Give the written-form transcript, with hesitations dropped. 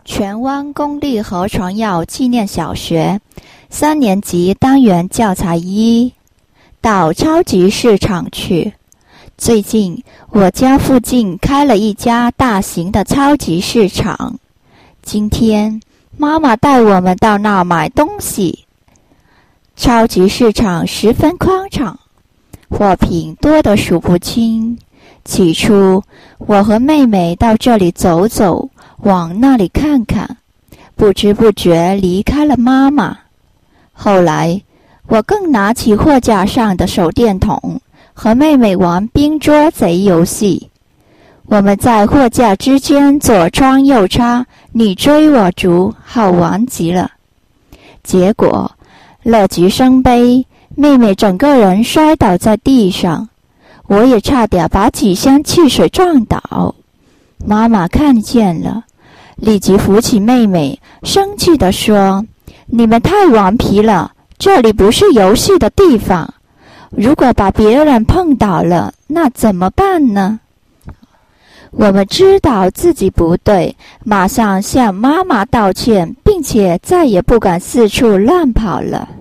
荃湾公立河床药纪念小学3年级单元教材1，到超级市场去。最近我家附近开了一家大型的超级市场，今天妈妈带我们到那买东西。超级市场十分宽敞，货品多得数不清。起初我和妹妹到这里走走，往那里看看，不知不觉离开了妈妈。后来我更拿起货架上的手电筒，和妹妹玩冰捉贼游戏。我们在货架之间左穿右插，你追我逐，好玩极了。结果乐极生悲，妹妹整个人摔倒在地上，我也差点把几箱汽水撞倒。妈妈看见了，立即扶起妹妹，生气地说：“你们太顽皮了，这里不是游戏的地方，如果把别人碰倒了，那怎么办呢？”我们知道自己不对，马上向妈妈道歉，并且再也不敢四处乱跑了。